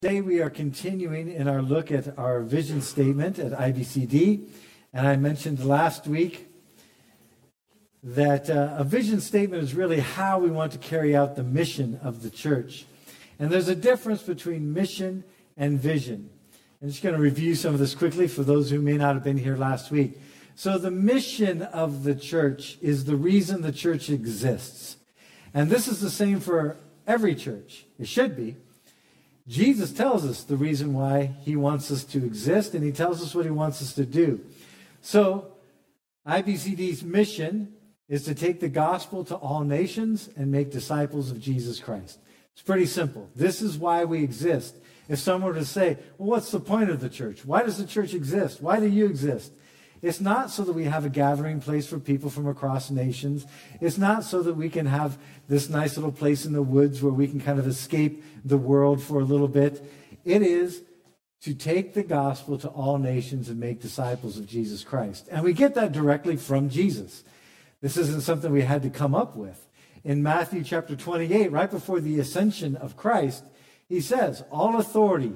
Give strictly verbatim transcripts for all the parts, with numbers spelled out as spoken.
Today we are continuing in our look at our vision statement at I B C D, and I mentioned last week that uh, a vision statement is really how we want to carry out the mission of the church. And there's a difference between mission and vision. I'm just going to review some of this quickly for those who may not have been here last week. So the mission of the church is the reason the church exists. And this is the same for every church. It should be. Jesus tells us the reason why he wants us to exist, and he tells us what he wants us to do. So I B C D's mission is to take the gospel to all nations and make disciples of Jesus Christ. It's pretty simple. This is why we exist. If someone were to say, well, what's the point of the church? Why does the church exist? Why do you exist? It's not so that we have a gathering place for people from across nations. It's not so that we can have this nice little place in the woods where we can kind of escape the world for a little bit. It is to take the gospel to all nations and make disciples of Jesus Christ. And we get that directly from Jesus. This isn't something we had to come up with. In Matthew chapter twenty-eight, right before the ascension of Christ, he says, all authority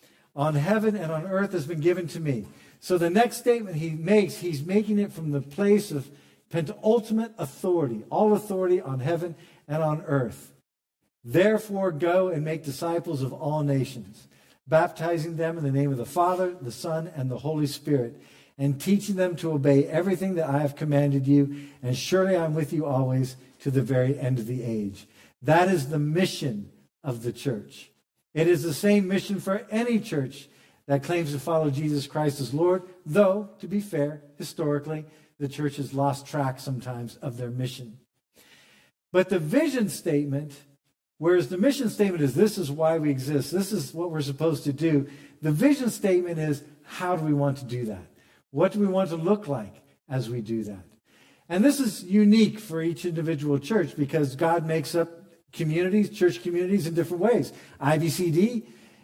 on heaven and on earth has been given to me. So the next statement he makes, he's making it from the place of penultimate authority, all authority on heaven and on earth. Therefore, go and make disciples of all nations, baptizing them in the name of the Father, the Son, and the Holy Spirit, and teaching them to obey everything that I have commanded you, and surely I'm with you always to the very end of the age. That is the mission of the church. It is the same mission for any church that claims to follow Jesus Christ as Lord, though, to be fair, historically, the church has lost track sometimes of their mission. But the vision statement, whereas the mission statement is this is why we exist, this is what we're supposed to do, the vision statement is how do we want to do that? What do we want to look like as we do that? And this is unique for each individual church because God makes up communities, church communities in different ways. I B C D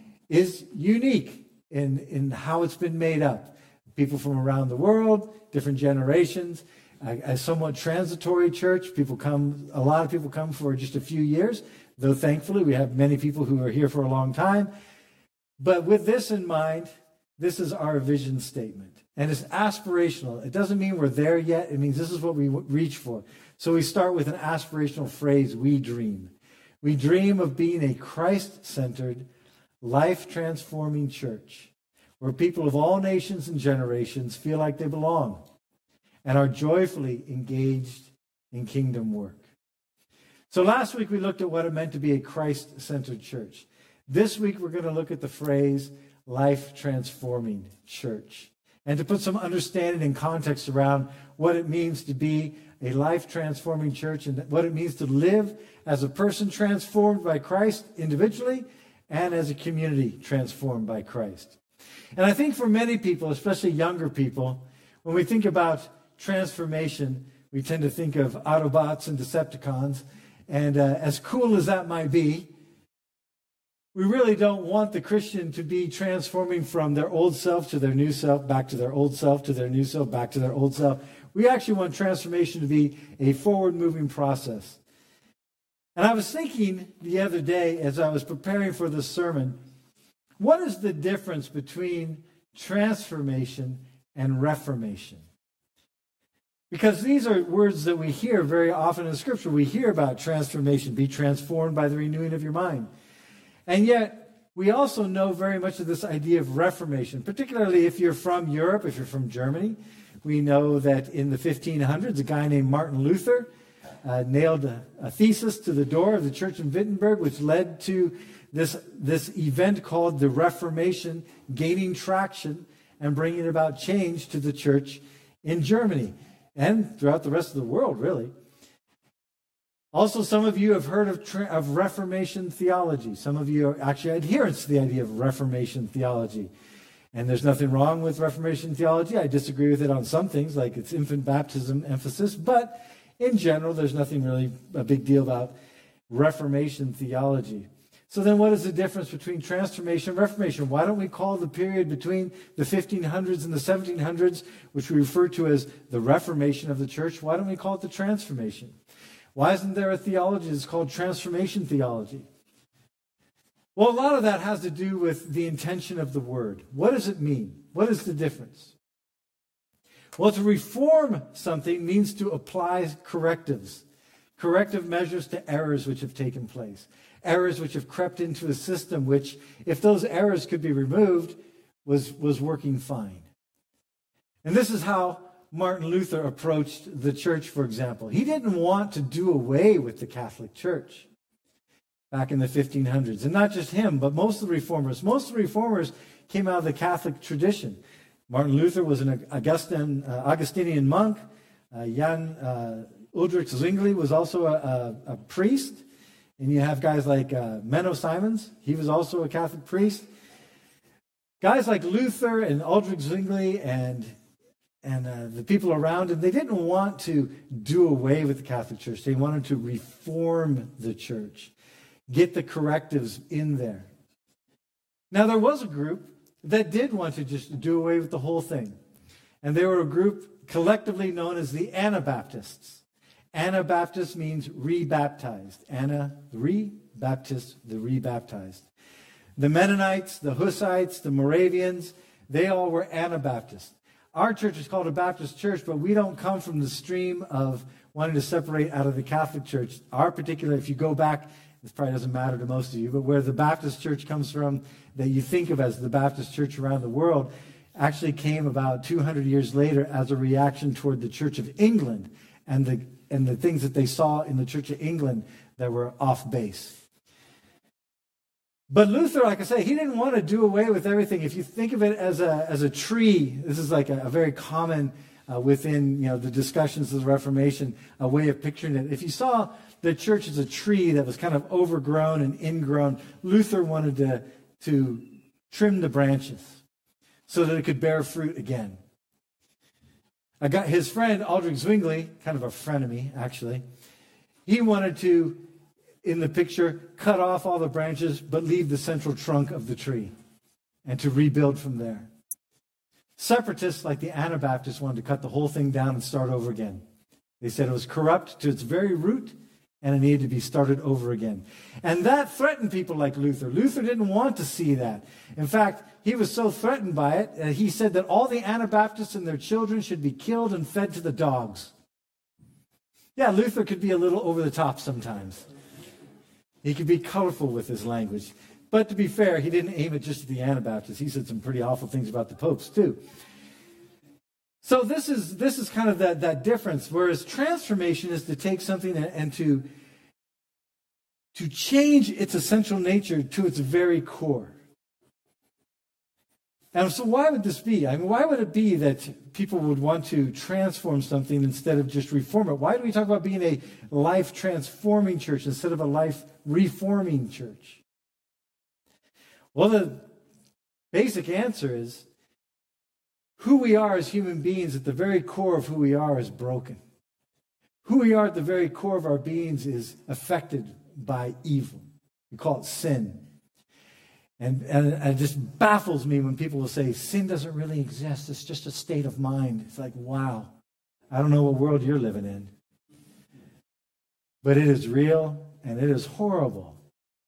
is unique in, in how it's been made up. People from around the world, different generations, a, a somewhat transitory church. People come, a lot of people come for just a few years, though thankfully we have many people who are here for a long time. But with this in mind, this is our vision statement. And it's aspirational. It doesn't mean we're there yet. It means this is what we reach for. So we start with an aspirational phrase, we dream. We dream of being a Christ-centered, life-transforming church where people of all nations and generations feel like they belong and are joyfully engaged in kingdom work. So last week we looked at what it meant to be a Christ-centered church. This week we're going to look at the phrase life-transforming church and to put some understanding and context around what it means to be a life-transforming church and what it means to live as a person transformed by Christ individually and as a community transformed by Christ. And I think for many people, especially younger people, when we think about transformation, we tend to think of Autobots and Decepticons. And uh, as cool as that might be, we really don't want the Christian to be transforming from their old self to their new self, back to their old self, to their new self, back to their old self. We actually want transformation to be a forward-moving process. And I was thinking the other day as I was preparing for this sermon, what is the difference between transformation and reformation? Because these are words that we hear very often in Scripture. We hear about transformation, be transformed by the renewing of your mind. And yet, we also know very much of this idea of reformation, particularly if you're from Europe, if you're from Germany. We know that in the fifteen hundreds, a guy named Martin Luther uh, nailed a, a thesis to the door of the church in Wittenberg, which led to this, this event called the Reformation gaining traction and bringing about change to the church in Germany and throughout the rest of the world, really. Also, some of you have heard of, tra- of Reformation theology. Some of you are actually adherents to the idea of Reformation theology. And there's nothing wrong with Reformation theology. I disagree with it on some things, like its infant baptism emphasis. But in general, there's nothing really a big deal about Reformation theology. So then what is the difference between transformation and reformation? Why don't we call the period between the fifteen hundreds and the seventeen hundreds, which we refer to as the Reformation of the church, why don't we call it the transformation? Why isn't there a theology that's called transformation theology? Well, a lot of that has to do with the intention of the word. What does it mean? What is the difference? Well, to reform something means to apply correctives, corrective measures to errors which have taken place, errors which have crept into a system which, if those errors could be removed, was, was working fine. And this is how Martin Luther approached the church, for example. He didn't want to do away with the Catholic Church back in the fifteen hundreds. And not just him, but most of the reformers. Most of the reformers came out of the Catholic tradition. Martin Luther was an Augustin, uh, Augustinian monk. Uh, Jan uh, Ulrich Zwingli was also a, a, a priest. And you have guys like uh, Menno Simons. He was also a Catholic priest. Guys like Luther and Ulrich Zwingli and, and uh, the people around him, they didn't want to do away with the Catholic Church. They wanted to reform the church, get the correctives in there. Now, there was a group that did want to just do away with the whole thing. And they were a group collectively known as the Anabaptists. Anabaptist means rebaptized. Ana, re-baptist, the rebaptized. The Mennonites, the Hussites, the Moravians, they all were Anabaptists. Our church is called a Baptist church, but we don't come from the stream of wanting to separate out of the Catholic Church. Our particular, if you go back, this probably doesn't matter to most of you, but where the Baptist church comes from, that you think of as the Baptist church around the world, actually came about two hundred years later as a reaction toward the Church of England and the and the things that they saw in the Church of England that were off base. But Luther, like I say, he didn't want to do away with everything. If you think of it as a as a tree, this is like a, a very common uh, within you know the discussions of the Reformation, a way of picturing it. If you saw the church as a tree that was kind of overgrown and ingrown, Luther wanted to, to trim the branches so that it could bear fruit again. I got his friend, Ulrich Zwingli, kind of a frenemy, actually. He wanted to, in the picture, cut off all the branches, but leave the central trunk of the tree and to rebuild from there. Separatists, like the Anabaptists, wanted to cut the whole thing down and start over again. They said it was corrupt to its very root, and it needed to be started over again. And that threatened people like Luther. Luther didn't want to see that. In fact, he was so threatened by it, uh, he said that all the Anabaptists and their children should be killed and fed to the dogs. Yeah, Luther could be a little over the top sometimes. He could be colorful with his language. But to be fair, he didn't aim it just at the Anabaptists. He said some pretty awful things about the popes, too. So this is this is kind of that, that difference, whereas transformation is to take something and, and to, to change its essential nature to its very core. And so why would this be? I mean, why would it be that people would want to transform something instead of just reform it? Why do we talk about being a life-transforming church instead of a life-reforming church? Well, the basic answer is who we are as human beings, at the very core of who we are, is broken. Who we are at the very core of our beings is affected by evil. We call it sin. And, and it just baffles me when people will say, sin doesn't really exist. It's just a state of mind. It's like, wow, I don't know what world you're living in. But it is real and it is horrible.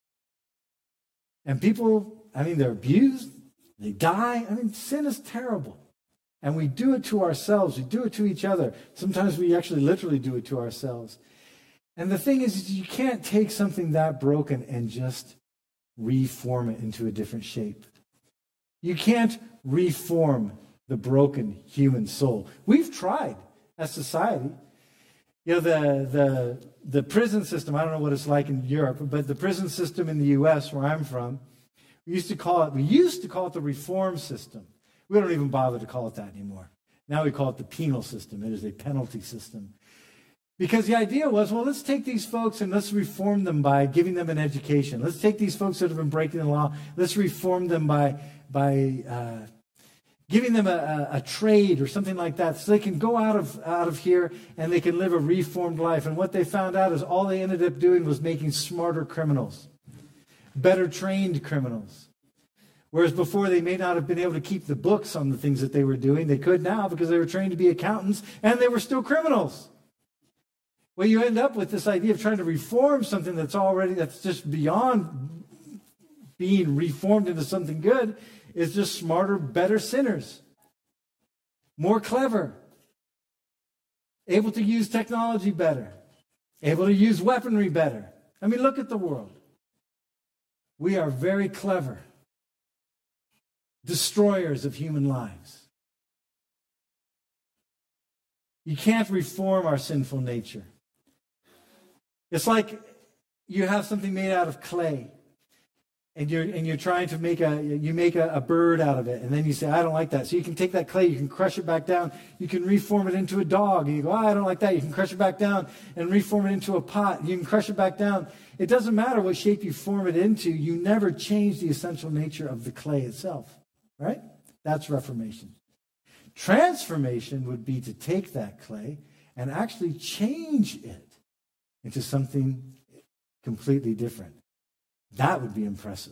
And people, I mean, they're abused. They die. I mean, sin is terrible. And we do it to ourselves. We do it to each other. Sometimes we actually literally do it to ourselves. And the thing is, you can't take something that broken and just reform it into a different shape. You can't reform the broken human soul. We've tried as society. You know, the, the, the prison system, I don't know what it's like in Europe, but the prison system in the U S where I'm from, we used to call it, we used to call it the reform system. We don't even bother to call it that anymore. Now we call it the penal system. It is a penalty system. Because the idea was, well, let's take these folks and let's reform them by giving them an education. Let's take these folks that have been breaking the law. Let's reform them by, by uh, giving them a, a, a trade or something like that so they can go out of, out of here and they can live a reformed life. And what they found out is all they ended up doing was making smarter criminals, better trained criminals. Whereas before they may not have been able to keep the books on the things that they were doing. They could now because they were trained to be accountants and they were still criminals. Well, you end up with this idea of trying to reform something that's already, that's just beyond being reformed into something good is just smarter, better sinners. More clever. Able to use technology better. Able to use weaponry better. I mean, look at the world. We are very clever. Destroyers of human lives. You can't reform our sinful nature. It's like you have something made out of clay, and you're and you're trying to make a you make a, a bird out of it, and then you say, I don't like that. So you can take that clay, you can crush it back down, you can reform it into a dog, and you go, oh, I don't like that. You can crush it back down and reform it into a pot. You can crush it back down. It doesn't matter what shape you form it into. You never change the essential nature of the clay itself, right? That's reformation. Transformation would be to take that clay and actually change it into something completely different. That would be impressive.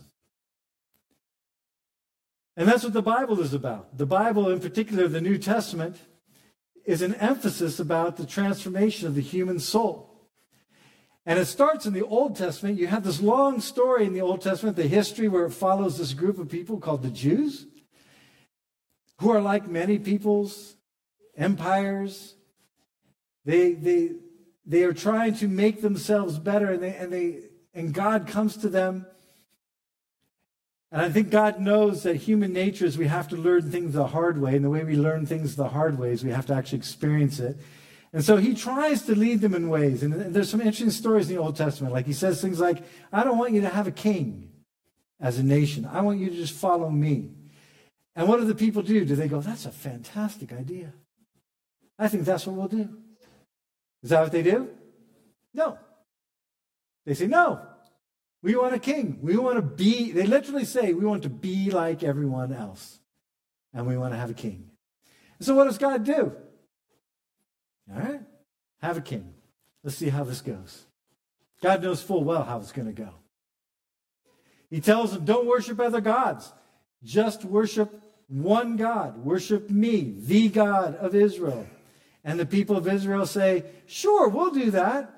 And that's what the Bible is about. The Bible, in particular, the New Testament, is an emphasis about the transformation of the human soul. And it starts in the Old Testament. You have this long story in the Old Testament, the history where it follows this group of people called the Jews, who are like many peoples, empires. They, they, they are trying to make themselves better, and they, and they, and God comes to them. And I think God knows that human nature is we have to learn things the hard way, and the way we learn things the hard way is we have to actually experience it. And so he tries to lead them in ways. And there's some interesting stories in the Old Testament. Like he says things like, I don't want you to have a king as a nation. I want you to just follow me. And what do the people do? Do they go, that's a fantastic idea. I think that's what we'll do. Is that what they do? No. They say, no. We want a king. We want to be, they literally say, we want to be like everyone else. And we want to have a king. So what does God do? All right, have a king. Let's see how this goes. God knows full well how it's going to go. He tells them, don't worship other gods. Just worship one God. Worship me, the God of Israel. And the people of Israel say, sure, we'll do that.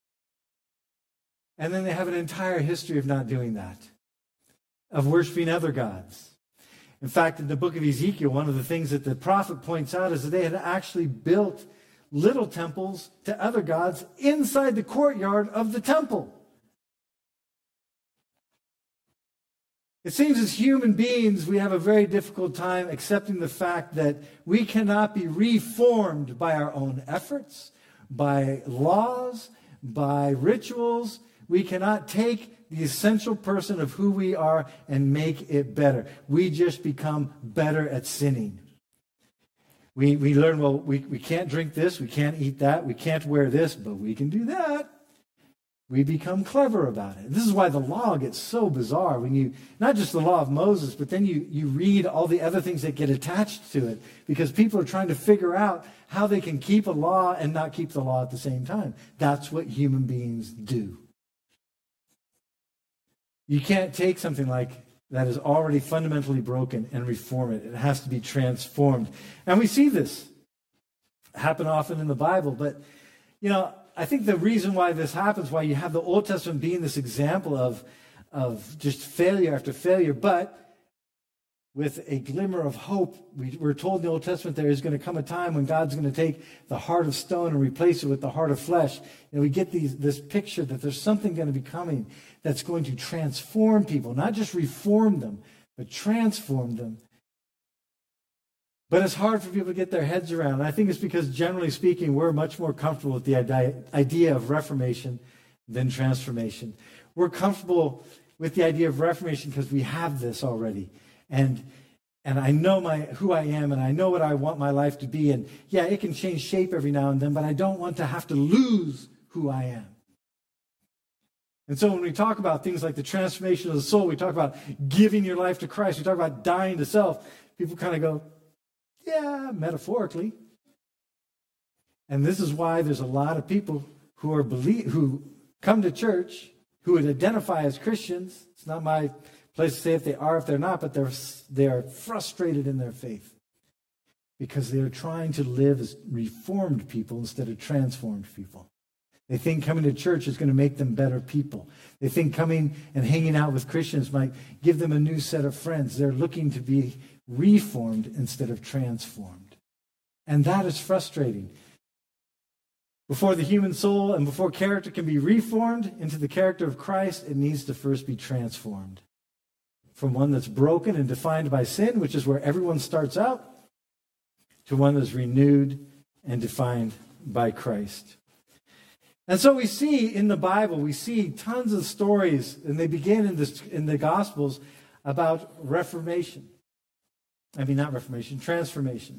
And then they have an entire history of not doing that, of worshiping other gods. In fact, in the book of Ezekiel, one of the things that the prophet points out is that they had actually built little temples to other gods inside the courtyard of the temple. It seems as human beings, we have a very difficult time accepting the fact that we cannot be reformed by our own efforts, by laws, by rituals. We cannot take the essential person of who we are and make it better. We just become better at sinning. We, we learn, well, we, we can't drink this, we can't eat that, we can't wear this, but we can do that. We become clever about it. This is why the law gets so bizarre. When you, not just the law of Moses, but then you, you read all the other things that get attached to it, because people are trying to figure out how they can keep a law and not keep the law at the same time. That's what human beings do. You can't take something like that is already fundamentally broken and reform it. It has to be transformed. And we see this happen often in the Bible. But, you know, I think the reason why this happens, why you have the Old Testament being this example of, of just failure after failure, but with a glimmer of hope. We, we're told in the Old Testament there is going to come a time when God's going to take the heart of stone and replace it with the heart of flesh. And we get these, this picture that there's something going to be coming that's going to transform people, not just reform them, but transform them. But it's hard for people to get their heads around. And I think it's because, generally speaking, we're much more comfortable with the idea of reformation than transformation. We're comfortable with the idea of reformation because we have this already. And and I know my who I am, and I know what I want my life to be. And yeah, it can change shape every now and then, but I don't want to have to lose who I am. And so when we talk about things like the transformation of the soul, we talk about giving your life to Christ, we talk about dying to self, people kind of go, yeah, metaphorically. And this is why there's a lot of people who are believe, who come to church, who would identify as Christians. It's not my place to say if they are, if they're not, but they're they are frustrated in their faith because they're trying to live as reformed people instead of transformed people. They think coming to church is going to make them better people. They think coming and hanging out with Christians might give them a new set of friends. They're looking to be reformed instead of transformed. And that is frustrating. Before the human soul and before character can be reformed into the character of Christ, it needs to first be transformed. From one that's broken and defined by sin, which is where everyone starts out, to one that's renewed and defined by Christ. And so we see in the Bible, we see tons of stories, and they begin in, this, in the Gospels about reformation. I mean, not reformation, transformation.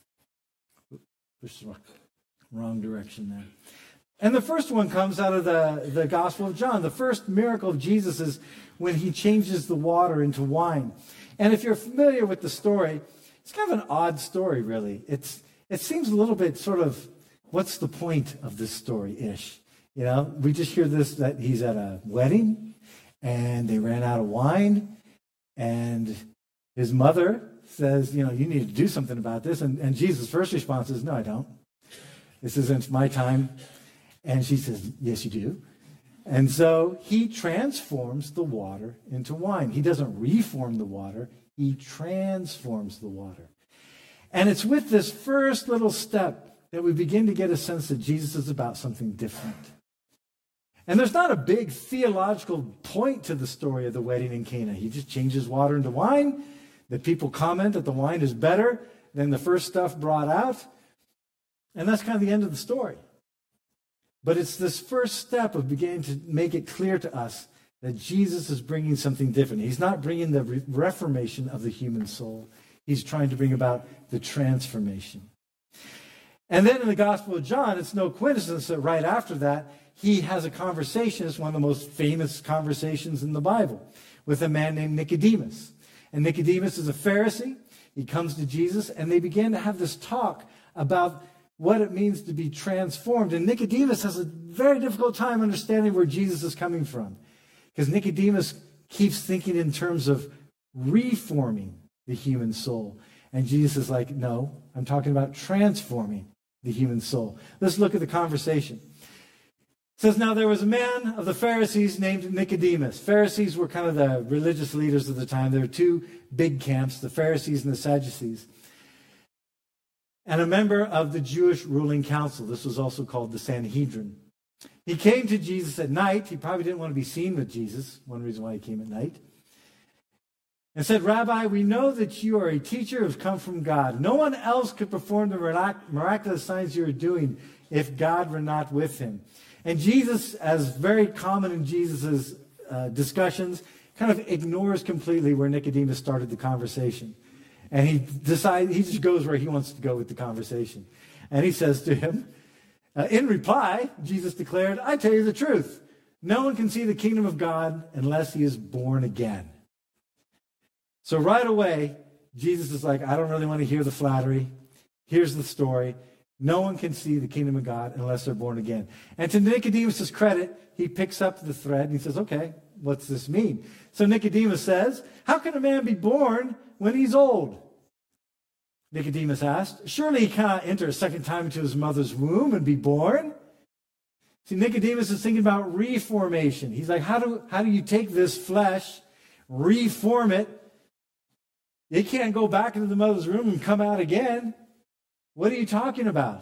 Oops, wrong direction there. And the first one comes out of the, the Gospel of John. The first miracle of Jesus is when he changes the water into wine. And if you're familiar with the story, it's kind of an odd story, really. It's It seems a little bit sort of, what's the point of this story-ish? You know, we just hear this, that he's at a wedding, and they ran out of wine, and his mother says, you know, you need to do something about this. And, and Jesus' first response is, no, I don't. This isn't my time. And she says, yes, you do. And so he transforms the water into wine. He doesn't reform the water. He transforms the water. And it's with this first little step that we begin to get a sense that Jesus is about something different. And there's not a big theological point to the story of the wedding in Cana. He just changes water into wine. The people comment that the wine is better than the first stuff brought out. And that's kind of the end of the story. But it's this first step of beginning to make it clear to us that Jesus is bringing something different. He's not bringing the re- reformation of the human soul. He's trying to bring about the transformation. And then in the Gospel of John, it's no coincidence that right after that, he has a conversation. It's one of the most famous conversations in the Bible with a man named Nicodemus. And Nicodemus is a Pharisee. He comes to Jesus, and they begin to have this talk about what it means to be transformed. And Nicodemus has a very difficult time understanding where Jesus is coming from, because Nicodemus keeps thinking in terms of reforming the human soul. And Jesus is like, no, I'm talking about transforming the human soul. Let's look at the conversation. It says, now there was a man of the Pharisees named Nicodemus. Pharisees were kind of the religious leaders of the time. There were two big camps, the Pharisees and the Sadducees. And a member of the Jewish ruling council. This was also called the Sanhedrin. He came to Jesus at night. He probably didn't want to be seen with Jesus. One reason why he came at night. And said, Rabbi, we know that you are a teacher who has come from God. No one else could perform the mirac- miraculous signs you are doing if God were not with him. And Jesus, as very common in Jesus' uh, discussions, kind of ignores completely where Nicodemus started the conversation. And he decides, he just goes where he wants to go with the conversation. And he says to him, uh, in reply, Jesus declared, I tell you the truth. No one can see the kingdom of God unless he is born again. So right away, Jesus is like, I don't really want to hear the flattery. Here's the story. No one can see the kingdom of God unless they're born again. And to Nicodemus' credit, he picks up the thread and he says, okay, what's this mean? So Nicodemus says, how can a man be born when he's old? Nicodemus asked, surely he cannot enter a second time into his mother's womb and be born? See, Nicodemus is thinking about reformation. He's like, how do, how do you take this flesh, reform it? It can't go back into the mother's womb and come out again. What are you talking about?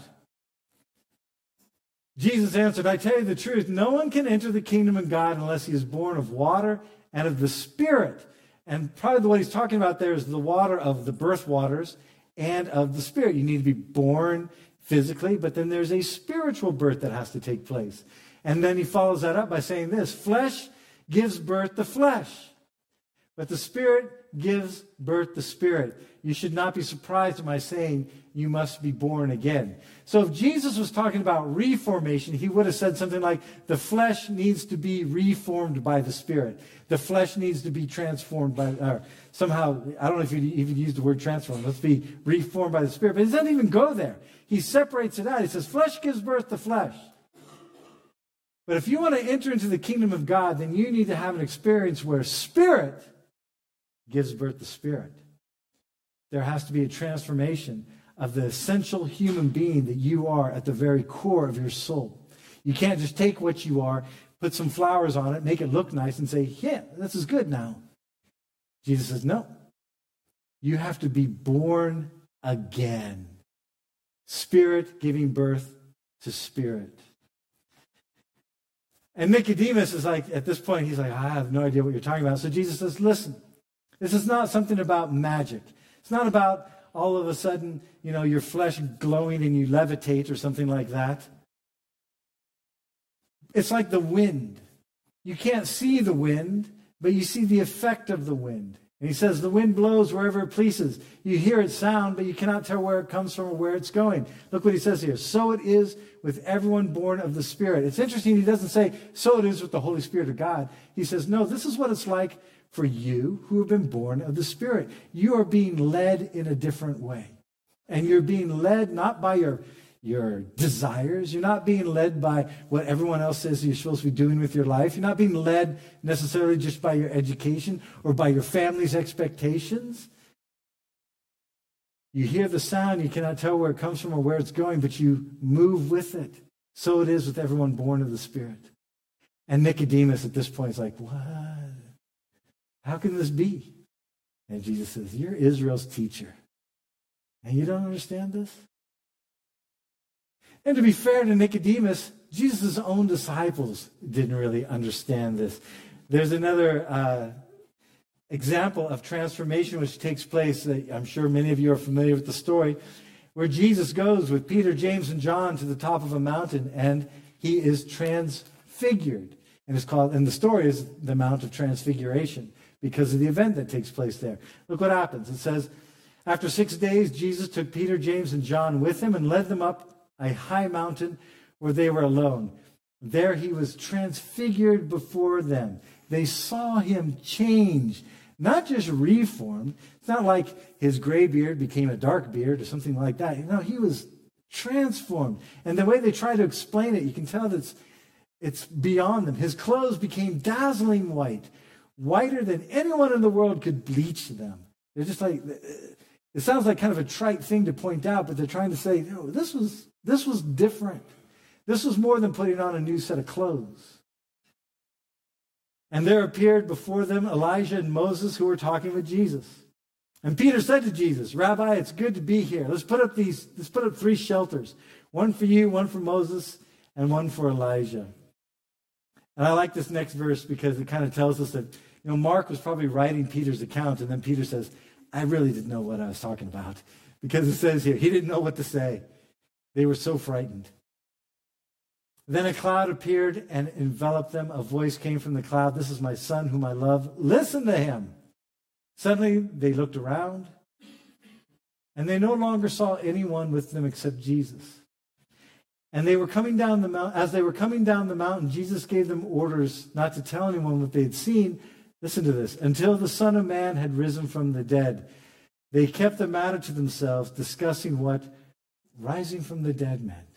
Jesus answered, I tell you the truth, no one can enter the kingdom of God unless he is born of water and of the Spirit. And probably what he's talking about there is the water of the birth waters and of the Spirit. You need to be born physically, but then there's a spiritual birth that has to take place. And then he follows that up by saying this, flesh gives birth to flesh, but the Spirit gives birth to Spirit. You should not be surprised at my saying you must be born again. So if Jesus was talking about reformation, he would have said something like, the flesh needs to be reformed by the Spirit. The flesh needs to be transformed by, or somehow, I don't know if you even use the word transform. Let's be reformed by the Spirit. But he doesn't even go there. He separates it out. He says, flesh gives birth to flesh. But if you want to enter into the kingdom of God, then you need to have an experience where Spirit gives birth to Spirit. There has to be a transformation of the essential human being that you are at the very core of your soul. You can't just take what you are, put some flowers on it, make it look nice, and say, yeah, this is good now. Jesus says, no. You have to be born again. Spirit giving birth to spirit. And Nicodemus is like, at this point, he's like, I have no idea what you're talking about. So Jesus says, listen, this is not something about magic. It's not about all of a sudden, you know, your flesh glowing and you levitate or something like that. It's like the wind. You can't see the wind, but you see the effect of the wind. And he says, the wind blows wherever it pleases. You hear its sound, but you cannot tell where it comes from or where it's going. Look what he says here. So it is with everyone born of the Spirit. It's interesting, he doesn't say, so it is with the Holy Spirit of God. He says, no, this is what it's like for you who have been born of the Spirit. You are being led in a different way. And you're being led not by your your desires. You're not being led by what everyone else says you're supposed to be doing with your life. You're not being led necessarily just by your education or by your family's expectations. You hear the sound, you cannot tell where it comes from or where it's going, but you move with it. So it is with everyone born of the Spirit. And Nicodemus at this point is like, what? How can this be? And Jesus says, you're Israel's teacher. And you don't understand this? And to be fair to Nicodemus, Jesus' own disciples didn't really understand this. There's another uh, example of transformation which takes place. Uh, I'm sure many of you are familiar with the story, where Jesus goes with Peter, James, and John to the top of a mountain, and he is transfigured. And it's called, and the story is the Mount of Transfiguration because of the event that takes place there. Look what happens. It says, after six days, Jesus took Peter, James, and John with him and led them up a high mountain where they were alone. There he was transfigured before them. They saw him change, not just reformed. It's not like his gray beard became a dark beard or something like that. No, he was transformed. And the way they try to explain it, you can tell that it's, it's beyond them. His clothes became dazzling white, whiter than anyone in the world could bleach them. They're just like, it sounds like kind of a trite thing to point out, but they're trying to say, no, this was This was different. This was more than putting on a new set of clothes. And there appeared before them Elijah and Moses who were talking with Jesus. And Peter said to Jesus, Rabbi, it's good to be here. Let's put up these, let's put up three shelters. One for you, one for Moses, and one for Elijah. And I like this next verse because it kind of tells us that, you know, Mark was probably writing Peter's account, and then Peter says, I really didn't know what I was talking about. Because it says here, he didn't know what to say. They were so frightened. Then a cloud appeared and enveloped them. A voice came from the cloud, this is my son whom I love. Listen to him. Suddenly they looked around, and they no longer saw anyone with them except Jesus. And they were coming down the mountain. As they were coming down the mountain, Jesus gave them orders not to tell anyone what they had seen. Listen to this. Until the Son of Man had risen from the dead. They kept the matter to themselves, discussing what rising from the dead meant.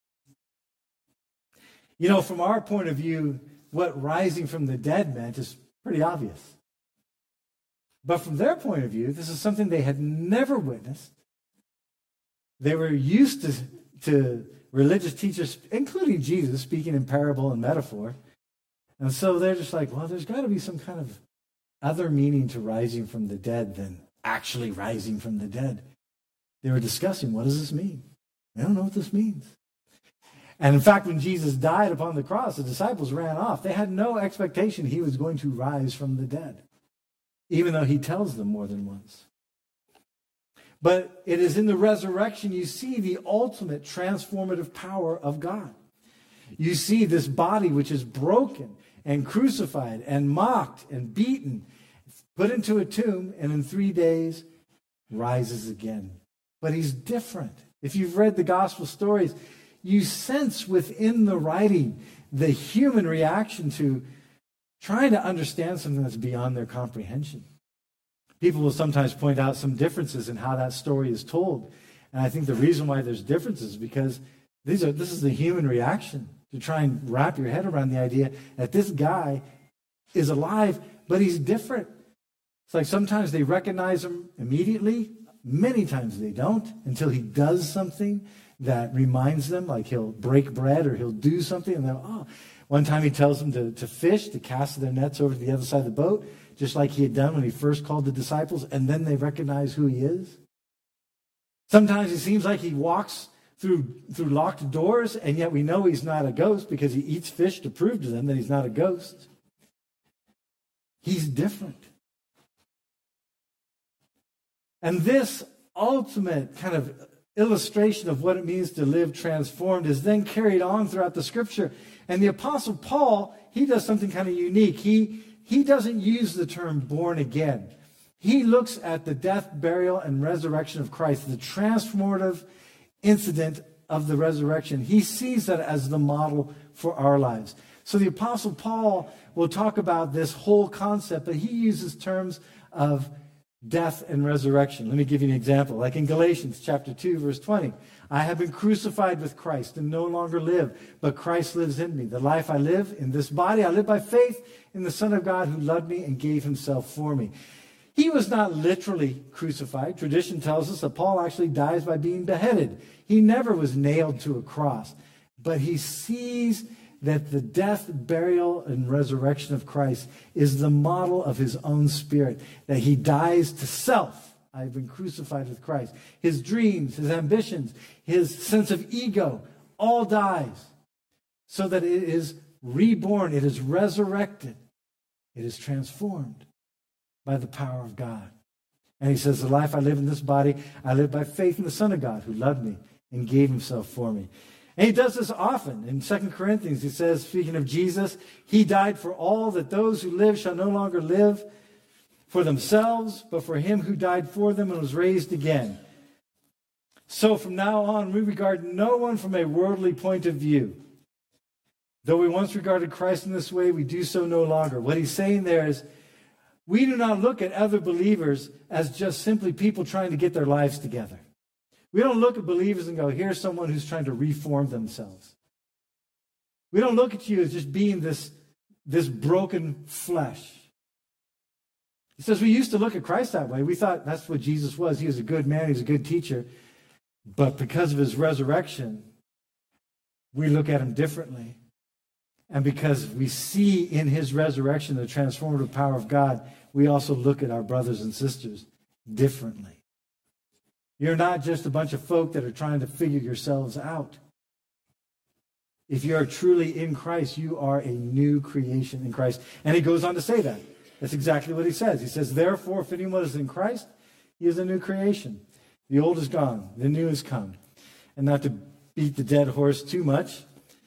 You know, from our point of view, what rising from the dead meant is pretty obvious. But from their point of view, this is something they had never witnessed. They were used to, to religious teachers, including Jesus, speaking in parable and metaphor. And so they're just like, well, there's got to be some kind of other meaning to rising from the dead than actually rising from the dead. They were discussing, what does this mean? I don't know what this means. And in fact, when Jesus died upon the cross, the disciples ran off. They had no expectation he was going to rise from the dead, even though he tells them more than once. But it is in the resurrection you see the ultimate transformative power of God. You see this body which is broken and crucified and mocked and beaten, put into a tomb, and in three days rises again. But he's different. If you've read the gospel stories, you sense within the writing the human reaction to trying to understand something that's beyond their comprehension. People will sometimes point out some differences in how that story is told. And I think the reason why there's differences is because these are this is the human reaction to try and wrap your head around the idea that this guy is alive, but he's different. It's like sometimes they recognize him immediately. Many times they don't until he does something that reminds them, like he'll break bread or he'll do something, and they'll, oh. One time he tells them to, to fish, to cast their nets over to the other side of the boat, just like he had done when he first called the disciples, and then they recognize who he is. Sometimes it seems like he walks through, through locked doors, and yet we know he's not a ghost because he eats fish to prove to them that he's not a ghost. He's different. And this ultimate kind of illustration of what it means to live transformed is then carried on throughout the Scripture. And the Apostle Paul, he does something kind of unique. He, he doesn't use the term born again. He looks at the death, burial, and resurrection of Christ, the transformative incident of the resurrection. He sees that as the model for our lives. So the Apostle Paul will talk about this whole concept, but he uses terms of death and resurrection. Let me give you an example. Like in Galatians chapter two, verse twenty. I have been crucified with Christ and no longer live, but Christ lives in me. The life I live in this body, I live by faith in the Son of God who loved me and gave himself for me. He was not literally crucified. Tradition tells us that Paul actually dies by being beheaded. He never was nailed to a cross, but he sees that the death, burial, and resurrection of Christ is the model of his own spirit, that he dies to self. I've been crucified with Christ. His dreams, his ambitions, his sense of ego, all dies so that it is reborn, it is resurrected, it is transformed by the power of God. And he says, the life I live in this body, I live by faith in the Son of God who loved me and gave himself for me. And he does this often. In Second Corinthians, he says, speaking of Jesus, he died for all, that those who live shall no longer live for themselves, but for him who died for them and was raised again. So from now on, we regard no one from a worldly point of view. Though we once regarded Christ in this way, we do so no longer. What he's saying there is, we do not look at other believers as just simply people trying to get their lives together. We don't look at believers and go, here's someone who's trying to reform themselves. We don't look at you as just being this, this broken flesh. He says we used to look at Christ that way. We thought that's what Jesus was. He was a good man. He was a good teacher. But because of his resurrection, we look at him differently. And because we see in his resurrection the transformative power of God, we also look at our brothers and sisters differently. You're not just a bunch of folk that are trying to figure yourselves out. If you are truly in Christ, you are a new creation in Christ. And he goes on to say that. That's exactly what he says. He says, therefore, if anyone is in Christ, he is a new creation. The old is gone. The new has come. And not to beat the dead horse too much,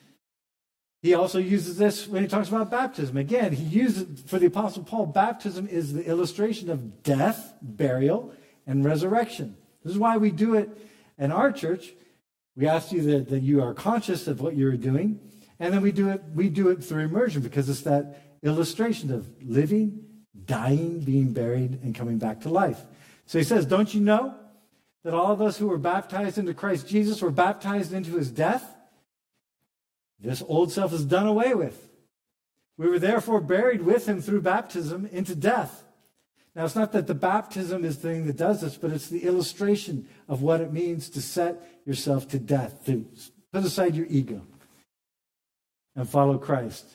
he also uses this when he talks about baptism. Again, he uses, for the Apostle Paul, baptism is the illustration of death, burial, and resurrection. This is why we do it in our church. We ask you that, that you are conscious of what you're doing, and then we do it, we do it through immersion because it's that illustration of living, dying, being buried, and coming back to life. So he says, don't you know that all of us who were baptized into Christ Jesus were baptized into his death? This old self is done away with. We were therefore buried with him through baptism into death. Now, it's not that the baptism is the thing that does this, but it's the illustration of what it means to set yourself to death, to put aside your ego and follow Christ.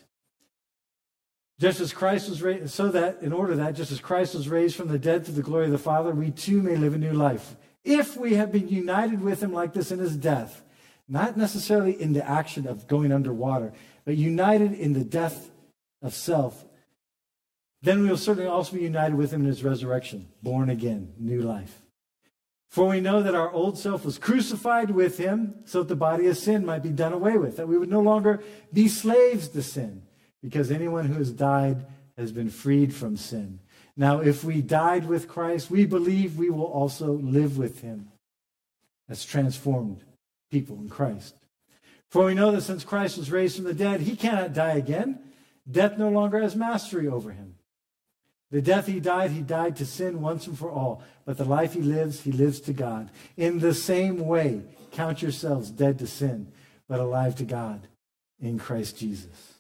Just as Christ was raised, so that in order that, just as Christ was raised from the dead to the glory of the Father, we too may live a new life. If we have been united with him like this in his death, not necessarily in the action of going underwater, but united in the death of self, then we will certainly also be united with him in his resurrection, born again, new life. For we know that our old self was crucified with him so that the body of sin might be done away with, that we would no longer be slaves to sin, because anyone who has died has been freed from sin. Now, if we died with Christ, we believe we will also live with him as transformed people in Christ. For we know that since Christ was raised from the dead, he cannot die again. Death no longer has mastery over him. The death he died, he died to sin once and for all. But the life he lives, he lives to God. In the same way, count yourselves dead to sin, but alive to God in Christ Jesus.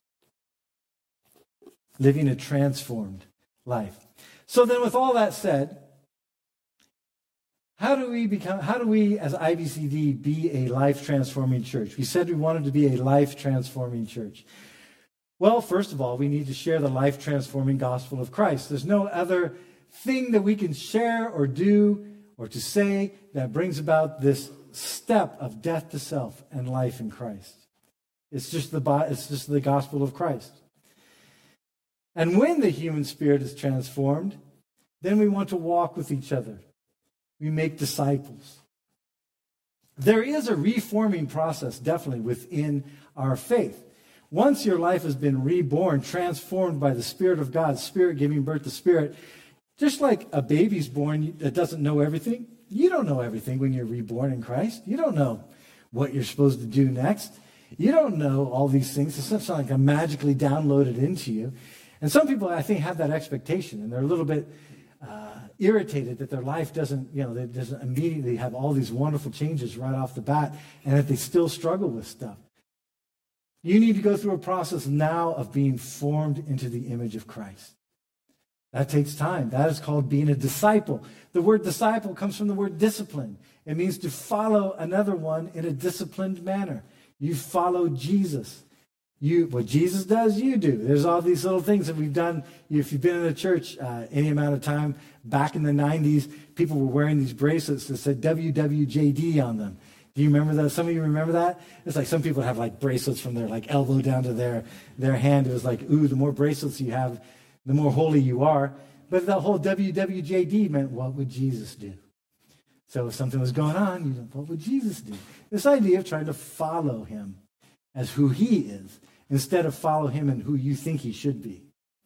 Living a transformed life. So then with all that said, How do we become, how do we as I B C D be a life-transforming church? We said we wanted to be a life-transforming church. Well, first of all, we need to share the life-transforming gospel of Christ. There's no other thing that we can share or do or to say that brings about this step of death to self and life in Christ. It's just the, it's just the gospel of Christ. And when the human spirit is transformed, then we want to walk with each other. We make disciples. There is a reforming process, definitely, within our faith. Once your life has been reborn, transformed by the Spirit of God, Spirit giving birth to Spirit, just like a baby's born that doesn't know everything, you don't know everything when you're reborn in Christ. You don't know what you're supposed to do next. You don't know all these things. It's not like I'm magically downloaded into you. And some people, I think, have that expectation, and they're a little bit uh, irritated that their life doesn't, you know, they doesn't immediately have all these wonderful changes right off the bat, and that they still struggle with stuff. You need to go through a process now of being formed into the image of Christ. That takes time. That is called being a disciple. The word disciple comes from the word discipline. It means to follow another one in a disciplined manner. You follow Jesus. You, what Jesus does, you do. There's all these little things that we've done. If you've been in a church uh, any amount of time, back in the nineties, people were wearing these bracelets that said W W J D on them. Do you remember that? Some of you remember that? It's like some people have like bracelets from their like elbow down to their, their hand. It was like, ooh, the more bracelets you have, the more holy you are. But the whole W W J D meant, what would Jesus do? So if something was going on, you know, what would Jesus do? This idea of trying to follow him as who he is, instead of follow him and who you think he should be.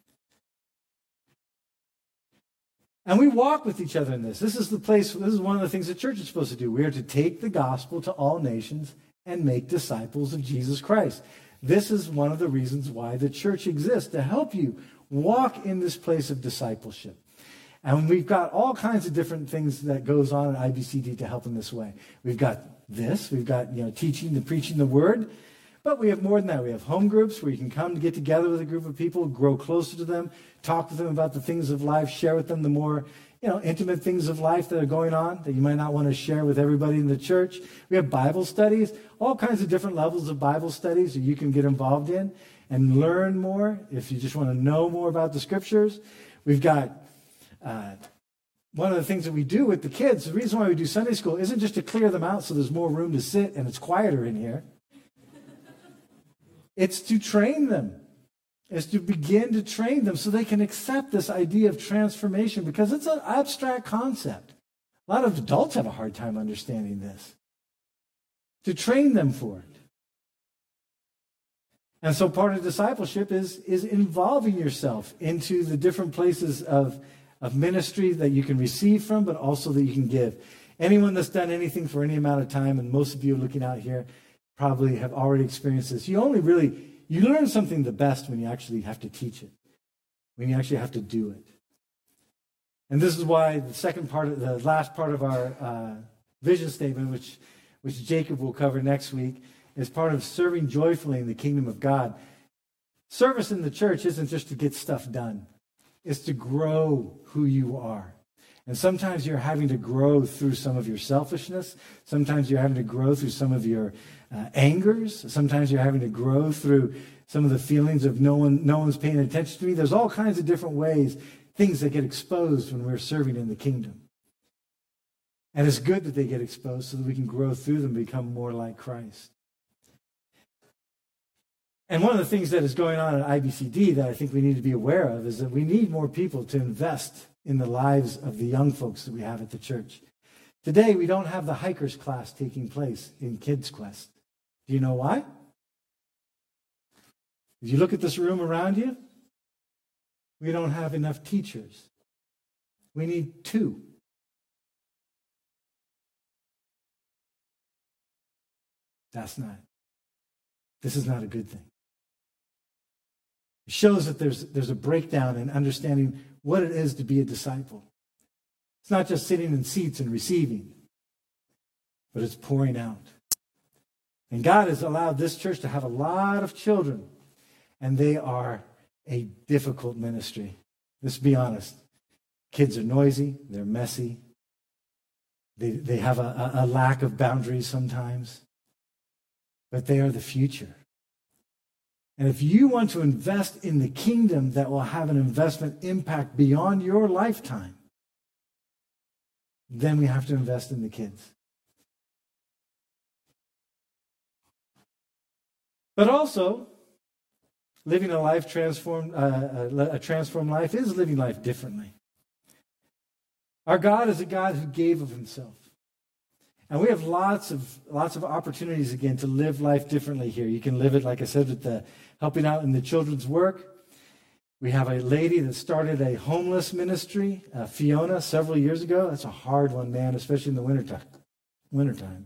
And we walk with each other in this. This is the place, this is one of the things the church is supposed to do. We are to take the gospel to all nations and make disciples of Jesus Christ. This is one of the reasons why the church exists, to help you walk in this place of discipleship. And we've got all kinds of different things that goes on at I B C D to help in this way. We've got this, we've got, you know, teaching and preaching the word, but we have more than that. We have home groups where you can come to get together with a group of people, grow closer to them, talk with them about the things of life, share with them the more, you know, intimate things of life that are going on that you might not want to share with everybody in the church. We have Bible studies, all kinds of different levels of Bible studies that you can get involved in and learn more if you just want to know more about the scriptures. We've got uh, one of the things that we do with the kids, the reason why we do Sunday school isn't just to clear them out so there's more room to sit and it's quieter in here. It's to train them. It's to begin to train them so they can accept this idea of transformation, because it's an abstract concept. A lot of adults have a hard time understanding this. To train them for it. And so part of discipleship is, is involving yourself into the different places of, of ministry that you can receive from, but also that you can give. Anyone that's done anything for any amount of time, and most of you looking out here probably have already experienced this. You only really, you learn something the best when you actually have to teach it, when you actually have to do it. And this is why the second part of the last part of our uh, vision statement, which, which Jacob will cover next week, is part of serving joyfully in the kingdom of God. Service in the church isn't just to get stuff done. It's to grow who you are. And sometimes you're having to grow through some of your selfishness. Sometimes you're having to grow through some of your uh, angers. Sometimes you're having to grow through some of the feelings of no one, no one's paying attention to me. There's all kinds of different ways, things that get exposed when we're serving in the kingdom. And it's good that they get exposed so that we can grow through them and become more like Christ. And one of the things that is going on at I B C D that I think we need to be aware of is that we need more people to invest in the lives of the young folks that we have at the church. Today, we don't have the hikers class taking place in Kids Quest. Do you know why? If you look at this room around you, we don't have enough teachers. We need two. That's not, this is not a good thing. It shows that there's, there's a breakdown in understanding what it is to be a disciple. It's not just sitting in seats and receiving, but it's pouring out. And God has allowed this church to have a lot of children, and they are a difficult ministry. Let's be honest. Kids are noisy, they're messy, They, they have a, a lack of boundaries sometimes, but they are the future. And if you want to invest in the kingdom that will have an investment impact beyond your lifetime, then we have to invest in the kids. But also, living a life transformed, uh, a transformed life is living life differently. Our God is a God who gave of himself. And we have lots of lots of opportunities, again, to live life differently here. You can live it, like I said, with the helping out in the children's work. We have a lady that started a homeless ministry, uh, Fiona, several years ago. That's a hard one, man, especially in the wintertime. wintertime.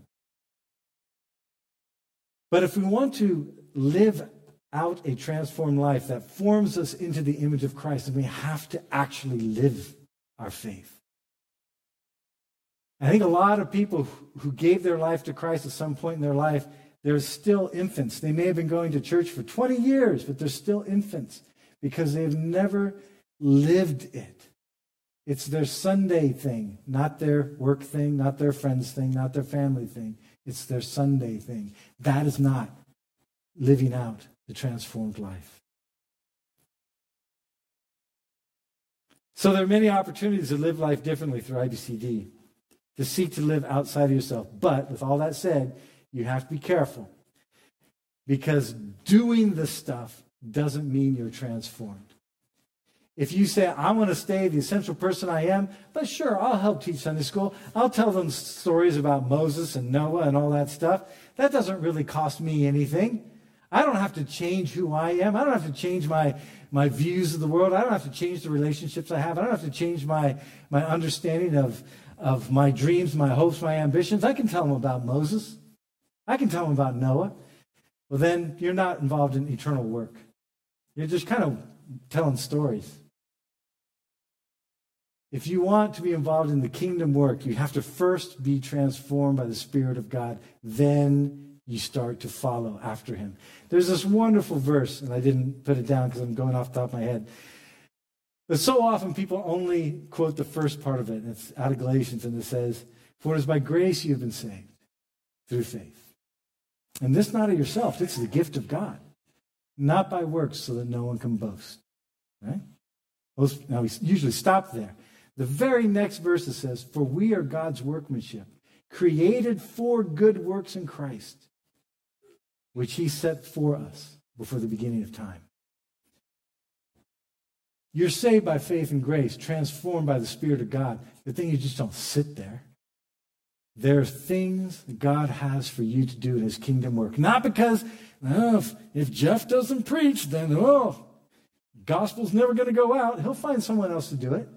But if we want to live out a transformed life that forms us into the image of Christ, then we have to actually live our faith. I think a lot of people who gave their life to Christ at some point in their life, they're still infants. They may have been going to church for twenty years, but they're still infants because they've never lived it. It's their Sunday thing, not their work thing, not their friends thing, not their family thing. It's their Sunday thing. That is not living out the transformed life. So there are many opportunities to live life differently through I B C D, to seek to live outside of yourself. But with all that said, you have to be careful, because doing the stuff doesn't mean you're transformed. If you say, I want to stay the essential person I am, but sure, I'll help teach Sunday school. I'll tell them stories about Moses and Noah and all that stuff. That doesn't really cost me anything. I don't have to change who I am. I don't have to change my, my views of the world. I don't have to change the relationships I have. I don't have to change my, my understanding of, of my dreams, my hopes, my ambitions. I can tell them about Moses. I can tell them about Noah. Well, then you're not involved in eternal work. You're just kind of telling stories. If you want to be involved in the kingdom work, you have to first be transformed by the Spirit of God. Then you start to follow after him. There's this wonderful verse, and I didn't put it down because I'm going off the top of my head. But so often people only quote the first part of it. And it's out of Galatians, and it says, "For it is by grace you have been saved, through faith. And this not of yourself, this is the gift of God, not by works, so that no one can boast." Right? Most, now we usually stop there. The very next verse it says, "For we are God's workmanship, created for good works in Christ, which he set for us before the beginning of time." You're saved by faith and grace, transformed by the Spirit of God. The thing is, you just don't sit there. There are things that God has for you to do in his kingdom work. Not because, oh, if, if Jeff doesn't preach, then, oh, gospel's never going to go out. He'll find someone else to do it.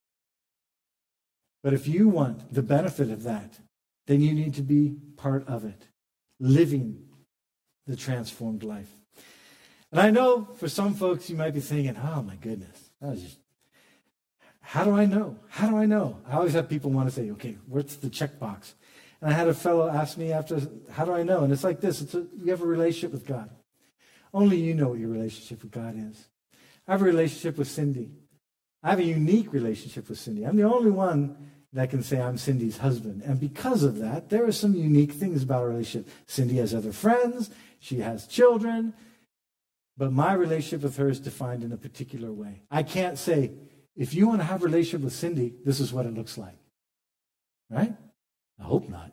But if you want the benefit of that, then you need to be part of it, living the transformed life. And I know for some folks you might be thinking, oh my goodness, that was just, how do I know? How do I know? I always have people want to say, okay, what's the checkbox? And I had a fellow ask me after, how do I know? And it's like this, it's a, you have a relationship with God. Only you know what your relationship with God is. I have a relationship with Cindy. I have a unique relationship with Cindy. I'm the only one that can say I'm Cindy's husband. And because of that, there are some unique things about our relationship. Cindy has other friends. She has children. But my relationship with her is defined in a particular way. I can't say, if you want to have a relationship with Cindy, this is what it looks like. Right? I hope not.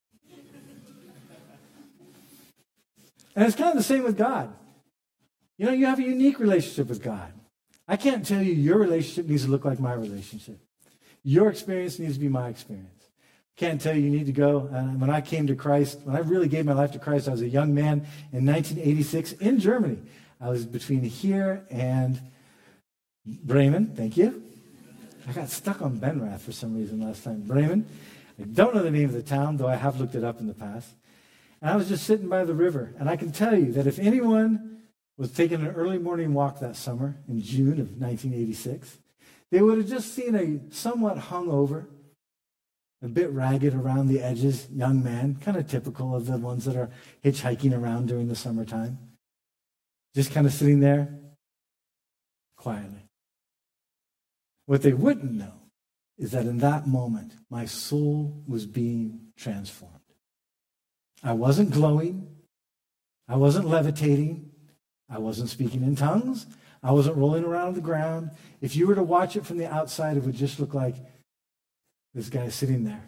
And it's kind of the same with God. You know, you have a unique relationship with God. I can't tell you your relationship needs to look like my relationship. Your experience needs to be my experience. Can't tell you you need to go. Uh, when I came to Christ, when I really gave my life to Christ, I was a young man in nineteen eighty-six in Germany. I was between here and Bremen. Thank you. I got stuck on Benrath for some reason last time. Bremen. I don't know the name of the town, though I have looked it up in the past. And I was just sitting by the river. And I can tell you that if anyone was taking an early morning walk that summer in June of nineteen eighty-six, they would have just seen a somewhat hungover, a bit ragged around the edges young man, kind of typical of the ones that are hitchhiking around during the summertime, just kind of sitting there quietly. What they wouldn't know is that in that moment, my soul was being transformed. I wasn't glowing. I wasn't levitating. I wasn't speaking in tongues. I wasn't rolling around on the ground. If you were to watch it from the outside, it would just look like this guy sitting there.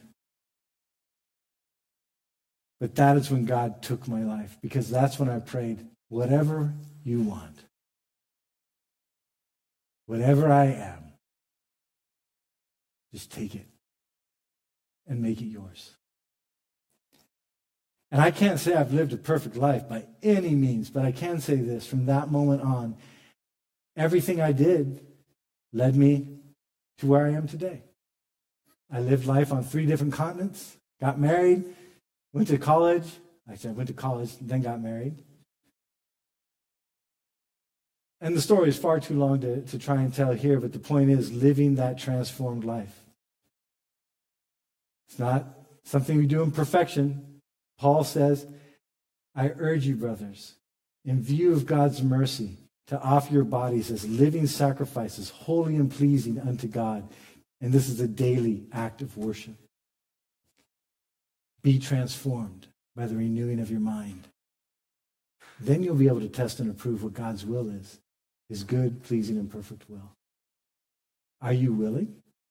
But that is when God took my life, because that's when I prayed, whatever you want, whatever I am, just take it and make it yours. And I can't say I've lived a perfect life by any means, but I can say this, from that moment on, everything I did led me to where I am today. I lived life on three different continents, got married, went to college. Actually, I went to college, then got married. And the story is far too long to, to try and tell here, but the point is living that transformed life. It's not something we do in perfection. Paul says, I urge you, brothers, in view of God's mercy, to offer your bodies as living sacrifices, holy and pleasing unto God. And this is a daily act of worship. Be transformed by the renewing of your mind. Then you'll be able to test and approve what God's will is, his good, pleasing, and perfect will. Are you willing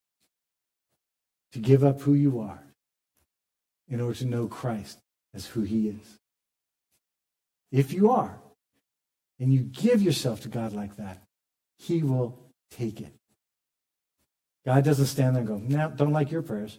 to give up who you are in order to know Christ as who he is? If you are, and you give yourself to God like that, he will take it. God doesn't stand there and go, no, don't like your prayers.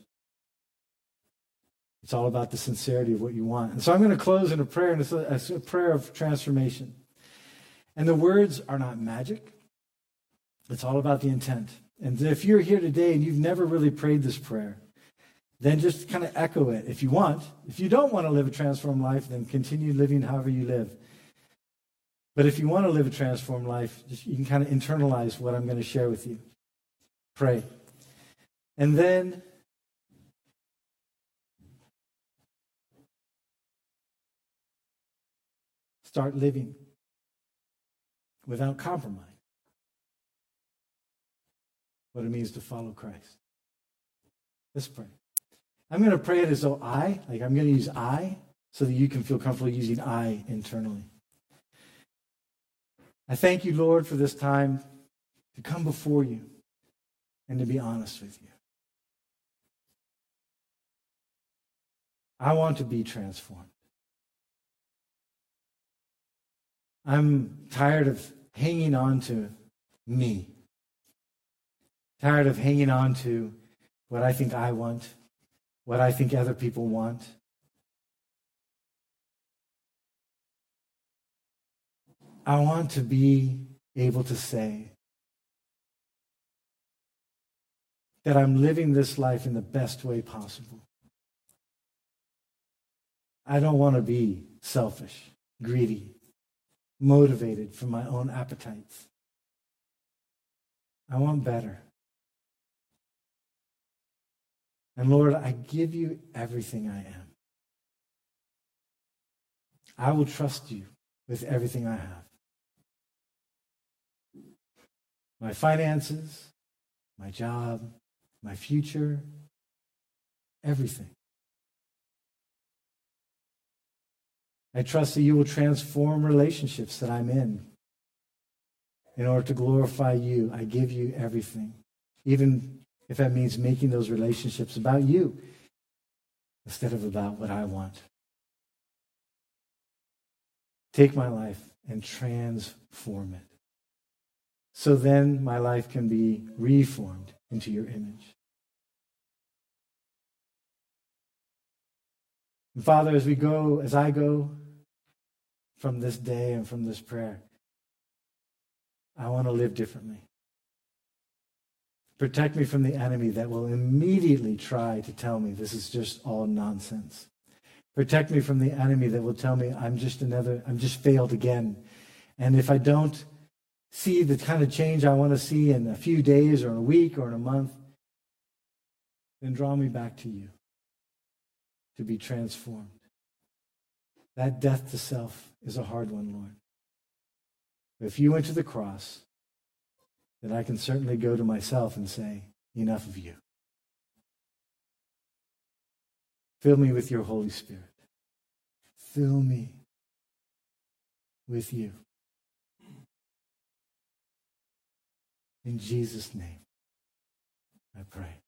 It's all about the sincerity of what you want. And so I'm going to close in a prayer, and it's a, it's a prayer of transformation. And the words are not magic. It's all about the intent. And if you're here today and you've never really prayed this prayer, then just kind of echo it if you want. If you don't want to live a transformed life, then continue living however you live. But if you want to live a transformed life, just, you can kind of internalize what I'm going to share with you. Pray. And then start living without compromise what it means to follow Christ. Let's pray. I'm going to pray it as though I, like I'm going to use I, so that you can feel comfortable using I internally. I thank you, Lord, for this time to come before you and to be honest with you. I want to be transformed. I'm tired of hanging on to me. Tired of hanging on to what I think I want, what I think other people want. I want to be able to say that I'm living this life in the best way possible. I don't want to be selfish, greedy, motivated from my own appetites. I want better. And Lord, I give you everything I am. I will trust you with everything I have. My finances, my job, my future, everything. I trust that you will transform relationships that I'm in. In order to glorify you, I give you everything. Even if that means making those relationships about you instead of about what I want. Take my life and transform it. So then my life can be reformed into your image. And Father, as we go, as I go from this day and from this prayer, I want to live differently. Protect me from the enemy that will immediately try to tell me this is just all nonsense. Protect me from the enemy that will tell me I'm just another, I'm just failed again. And if I don't see the kind of change I want to see in a few days or in a week or in a month, then draw me back to you to be transformed. That death to self is a hard one, Lord. If you went to the cross, then I can certainly go to myself and say, enough of you. Fill me with your Holy Spirit. Fill me with you. In Jesus' name, I pray.